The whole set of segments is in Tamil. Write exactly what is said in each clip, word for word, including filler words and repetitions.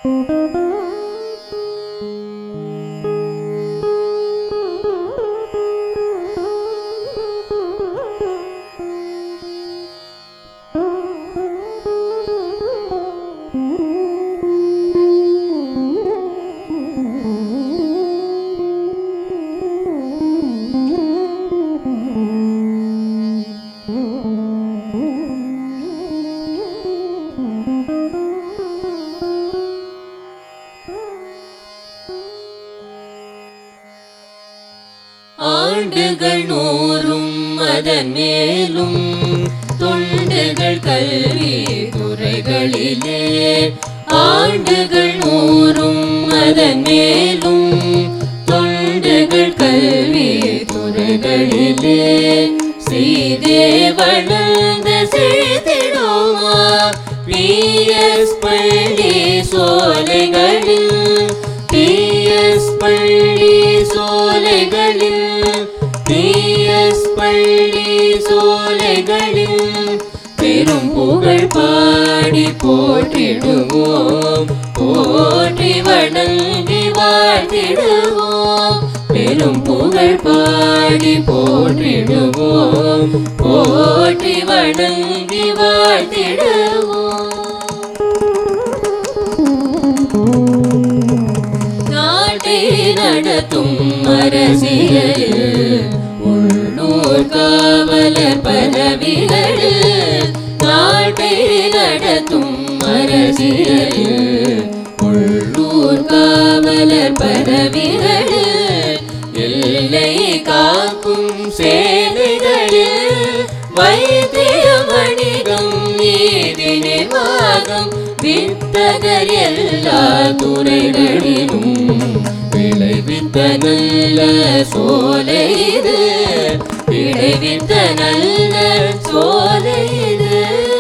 ஆண்டுகள் நூறும் அதன் மேலும் தொண்டுகள் கல்வி துறைகளிலே ஆண்டுகள் நூறும் அதன் மேலும் தொண்டுகள் கல்வி துறைகளிலே சீதே வளர்ந்த செய்திடுமா பிஎஸ் பள்ளி சோலைகளில் பிஎஸ் பள்ளி சோலைகளில் பிஎஸ் பள்ளி சோலைகளில் பெரும் புகழ் பாடி போற்றிடுவோம் போற்றி வணங்கி வாழ்த்திடுவோம் பெரும் புகழ் பாடி போற்றிடுவோம் போற்றி வணங்கி வாழ்த்திடுவோம் நாட்டை நடத்தும் அரசியலில் உள்ளூர் காவலர் பதவிகளில் நாட்டை நடத்தும் அரசியலில் உள்ளூர் காவலர் பதவிகளில் எல்லை காக்கும் சேவைகளில் வைத்திய வணிகம் நீதி நிர்வாகம் வித்தகர் எல்லா துறைகளிலும் விளைவித்த நல்ல சோலை இது விளைவித்த நல்ல சோலை இது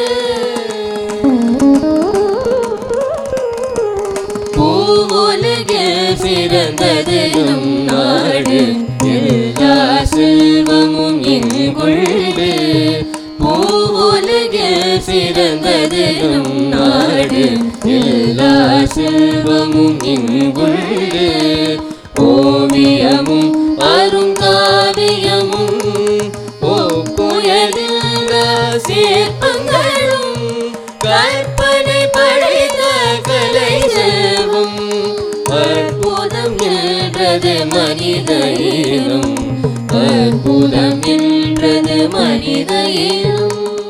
பூவுலகில் சிறந்தது நம் நாடு எல்லா செல்வமும் இங்குள்ளது பூவுலகில் சிறந்தது நம் நாடு எல்லா செல்வமும் இங்குள்ளது ஓவியமும் அருங்காவியமும் புயலில் சிற்பங்களும் கற்பனை படைத்த கலை செல்வம் அற்புதம் என்றது மனித இனம் அற்புதம் என்றது மனித இனம்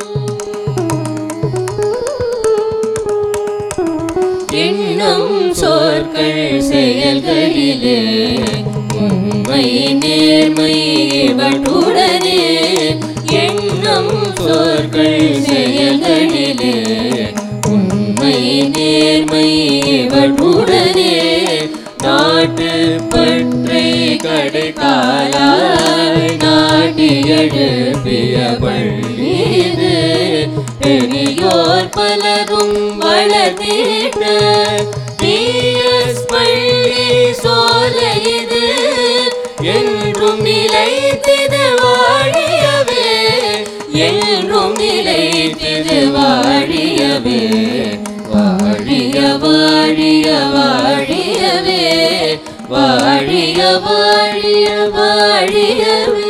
எண்ணம் சொற்கள் செயல்களிலே உண்மை நேர்மை இவற்றுடனே எண்ணம் சொற்கள் செயல்களிலே உண்மை நேர்மை இவற்றுடனே நாட்டு பற்றை கடைக்காலாய் நாட்டி எழுப்பிய பள்ளீது பெரியோர் பலரும் வளர்த்திட்ட பிஎஸ் பள்ளி சோலை இது என்றும் நிலைத்திது வாழியவே என்றும் நிலைத்திது வாழியவே வாழிய வாழிய வாழியவே வாழிய வாழிய வாழியவே